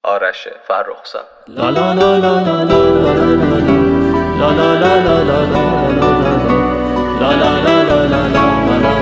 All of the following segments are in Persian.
آرش فرخزاد. لا لا لا لا لا لا لا لا لا لا لا لا لا لا لا لا.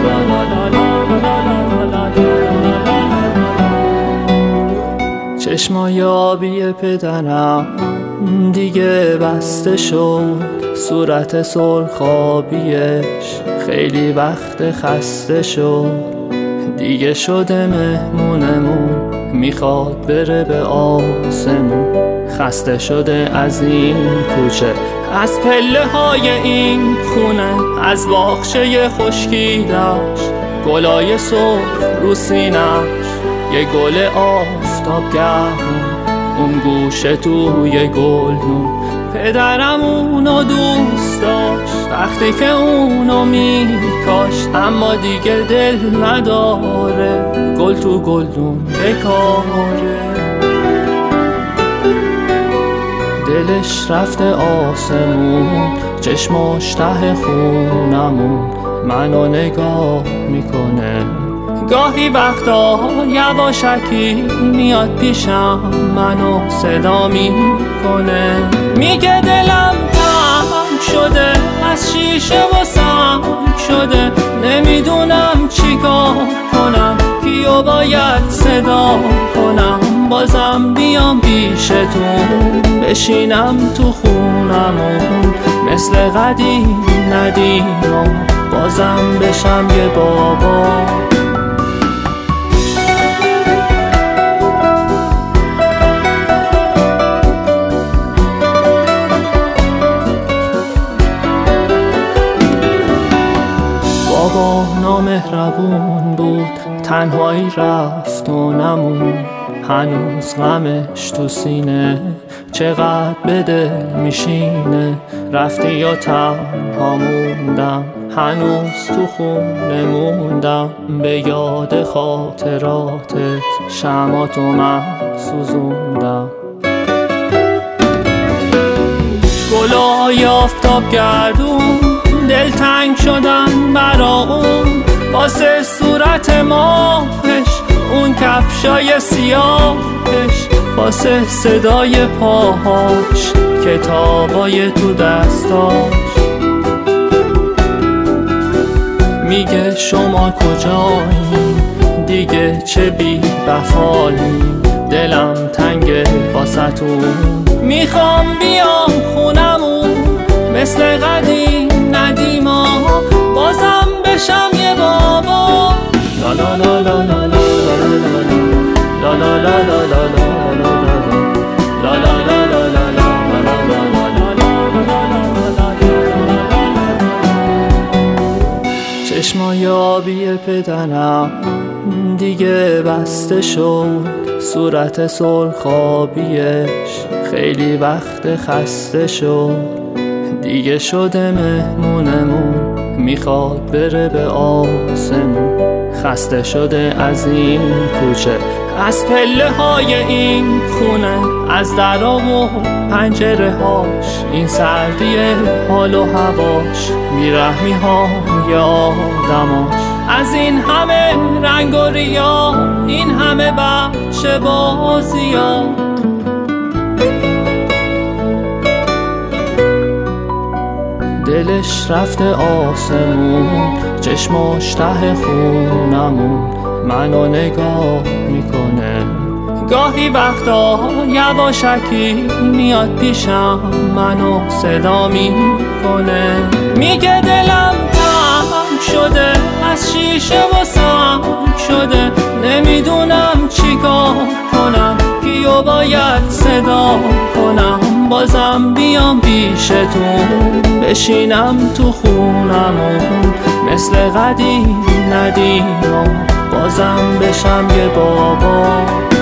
چشمای آبی پدرم دیگه بسته شد، صورت سرخابیش خیلی وقت خسته شد. دیگه شده مهمونمون، میخواد بره به آسمون. خسته شده از این کوچه، از پله های این خونه، از باغچه خشکیدش، گلای سرخ رو سینش، یه گل آفتابگرم اون گوشه توی گلدون. پدرم اونو دوست داشت وقتی که اونو میکاشت، اما دیگه دل نداره، گل تو گلدون بکاره. دلش رفته آسمون، چشماش ته خونمون، منو نگاه میکنه. گاهی وقتا یواشکی میاد پیشم، منو صدا میکنه. میگه دلم تنگ شده، از شیشه و سنگ شده، نمیدونم چیکار کنم، کیو باید صدا کنم. بازم بیام پیشتون، بشینم تو خونمون، مثل قدیم ندیما، بازم بشم یه بابا. بابا نامهربون بود، تنهایی رفت و نمون. هنوز غمش تو سینه، چقدر به دل میشینه. رفتی یا تنها موندم، هنوز تو خونه موندم. به یاد خاطراتت شمعاتو من سوزوندم. گلای آفتاب گردون، دلتنگ شدم برا اون، واسه صورت ماهش، اون کفشای سیاهش، واسه صدای پاهاش، کتابای تو دستاش. میگه شما کجایین دیگه، چه بی وفایین، دلم تنگه واسه‌تون. میخوام بیام خونمون، مثل قدیم ندیما، بازم بشم یه بابا. لا لا لا لا لا لا لا لا لا لا چشمای آبی پدرم دیگه بسته شد، صورت سرخابیش خیلی وقت خسته شد. دیگه شده مهمونمون، میخواد بره به آسمون. خسته شده از این کوچه، از پله های این خونه، از درا و پنجره هاش، این سردی حال و هواش، بیرحمی های آدماش. از این همه رنگ و ریا، این همه بچه بازیا، دلش رفته آسمون، چشماش ته خونمون، منو نگاه میکنه. گاهی وقتا یواشکی میاد پیشم، منو صدا میکنه. میگه دلم تنگ شده، از شیشه و سنگ شده، نمیدونم چیکار کنم، کیو باید صدا کنم. بازم بیام پیشتون، بشینم تو خونمون، مثل قدیم ندیما، بازم بشم یه بابا.